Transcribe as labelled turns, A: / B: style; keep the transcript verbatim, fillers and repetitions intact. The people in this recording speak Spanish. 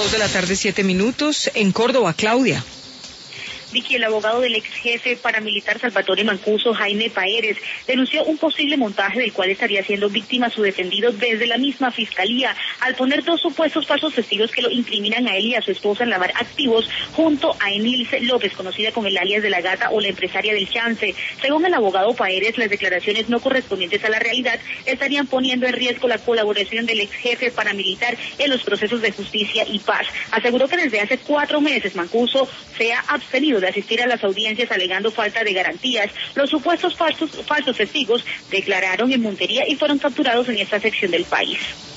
A: Dos de la tarde, siete minutos. En Córdoba, Claudia.
B: Vicky, el abogado del ex jefe paramilitar Salvatore Mancuso, Jaime Paeres, denunció un posible montaje del cual estaría siendo víctima su defendido desde la misma fiscalía, al poner dos supuestos falsos testigos que lo incriminan a él y a su esposa en lavar activos junto a Enilce López, conocida con el alias de la Gata o la empresaria del Chance. Según el abogado Paeres, las declaraciones no correspondientes a la realidad estarían poniendo en riesgo la colaboración del ex jefe paramilitar en los procesos de justicia y paz. Aseguró que desde hace cuatro meses Mancuso se ha abstenido de asistir a las audiencias alegando falta de garantías. Los supuestos falsos, falsos testigos declararon en Montería y fueron capturados en esta sección del país.